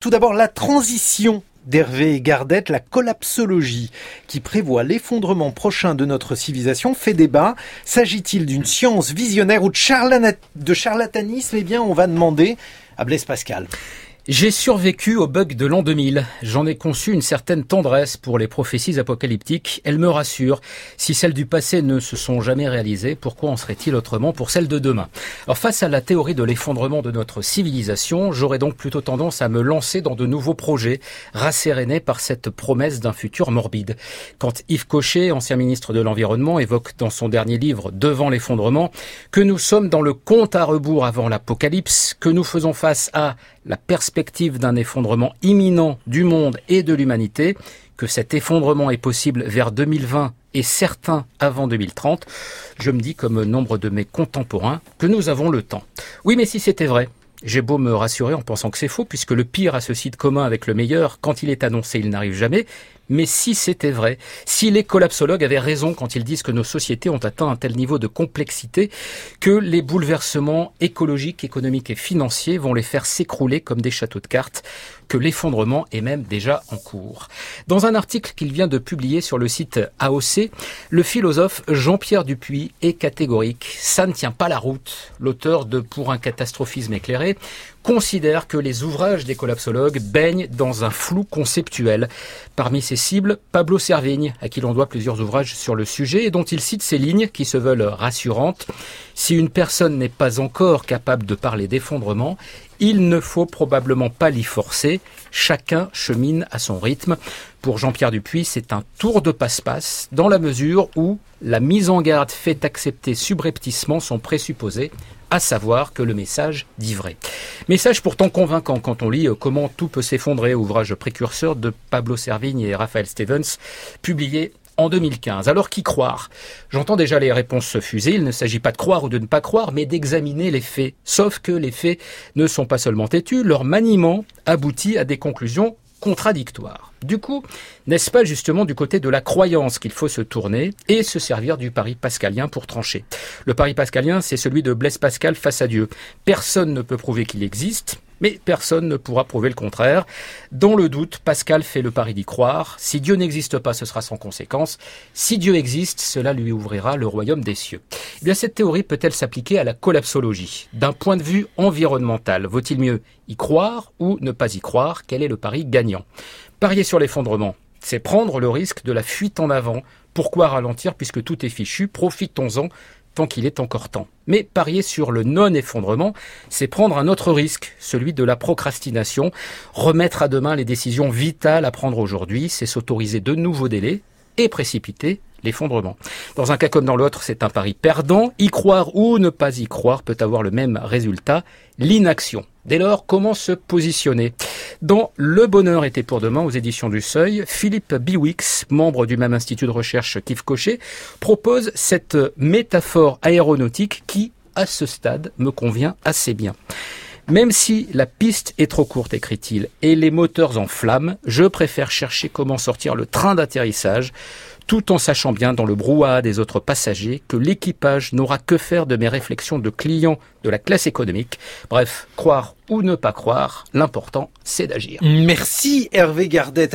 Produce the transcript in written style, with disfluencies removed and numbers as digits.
Tout d'abord, la transition d'Hervé Gardette, la collapsologie, qui prévoit l'effondrement prochain de notre civilisation, fait débat. S'agit-il d'une science visionnaire ou de charlatanisme ? Eh bien, on va demander à Blaise Pascal. J'ai survécu au bug de l'an 2000. J'en ai conçu une certaine tendresse pour les prophéties apocalyptiques. Elles me rassurent. Si celles du passé ne se sont jamais réalisées, pourquoi en serait-il autrement pour celles de demain ? Alors, face à la théorie de l'effondrement de notre civilisation, j'aurais donc plutôt tendance à me lancer dans de nouveaux projets, rassérénés par cette promesse d'un futur morbide. Quand Yves Cochet, ancien ministre de l'Environnement, évoque dans son dernier livre « Devant l'effondrement » que nous sommes dans le compte à rebours avant l'apocalypse, que nous faisons face à la perspective d'un effondrement imminent du monde et de l'humanité, que cet effondrement est possible vers 2020 et certain avant 2030, je me dis comme nombre de mes contemporains que nous avons le temps. Oui, mais si c'était vrai, j'ai beau me rassurer en pensant que c'est faux, puisque le pire a ceci de commun avec le meilleur, quand il est annoncé, il n'arrive jamais. Mais si c'était vrai, si les collapsologues avaient raison quand ils disent que nos sociétés ont atteint un tel niveau de complexité que les bouleversements écologiques, économiques et financiers vont les faire s'écrouler comme des châteaux de cartes, que l'effondrement est même déjà en cours. Dans un article qu'il vient de publier sur le site AOC, le philosophe Jean-Pierre Dupuy est catégorique. Ça ne tient pas la route. L'auteur de Pour un catastrophisme éclairé considère que les ouvrages des collapsologues baignent dans un flou conceptuel. Parmi ses cibles, Pablo Servigne, à qui l'on doit plusieurs ouvrages sur le sujet et dont il cite ces lignes qui se veulent rassurantes. Si une personne n'est pas encore capable de parler d'effondrement, il ne faut probablement pas l'y forcer. Chacun chemine à son rythme. Pour Jean-Pierre Dupuy, c'est un tour de passe-passe dans la mesure où la mise en garde fait accepter subrepticement son présupposé, à savoir que le message dit vrai. Message pourtant convaincant quand on lit Comment tout peut s'effondrer, ouvrage précurseur de Pablo Servigne et Raphaël Stevens, publié en 2015. Alors qui croire ? J'entends déjà les réponses fuser. Il ne s'agit pas de croire ou de ne pas croire, mais d'examiner les faits. Sauf que les faits ne sont pas seulement têtus, leur maniement aboutit à des conclusions contradictoires. Du coup, n'est-ce pas justement du côté de la croyance qu'il faut se tourner et se servir du pari pascalien pour trancher ? Le pari pascalien, c'est celui de Blaise Pascal face à Dieu. Personne ne peut prouver qu'il existe, mais personne ne pourra prouver le contraire. Dans le doute, Pascal fait le pari d'y croire. Si Dieu n'existe pas, ce sera sans conséquence. Si Dieu existe, cela lui ouvrira le royaume des cieux. Eh bien, cette théorie peut-elle s'appliquer à la collapsologie ? D'un point de vue environnemental, vaut-il mieux y croire ou ne pas y croire ? Quel est le pari gagnant ? Parier sur l'effondrement, c'est prendre le risque de la fuite en avant. Pourquoi ralentir puisque tout est fichu ? Profitons-en tant qu'il est encore temps. Mais parier sur le non-effondrement, c'est prendre un autre risque, celui de la procrastination. Remettre à demain les décisions vitales à prendre aujourd'hui, c'est s'autoriser de nouveaux délais et précipiter l'effondrement. Dans un cas comme dans l'autre, c'est un pari perdant. Y croire ou ne pas y croire peut avoir le même résultat, l'inaction. Dès lors, comment se positionner ? Dans Le Bonheur était pour demain, aux éditions du Seuil, Philippe Biwix, membre du même institut de recherche qu'Yves Cochet, propose cette métaphore aéronautique qui, à ce stade, me convient assez bien. Même si la piste est trop courte, écrit-il, et les moteurs en flammes, je préfère chercher comment sortir le train d'atterrissage, tout en sachant bien dans le brouhaha des autres passagers que l'équipage n'aura que faire de mes réflexions de client de la classe économique. Bref, croire ou ne pas croire, l'important c'est d'agir. Merci Hervé Gardette.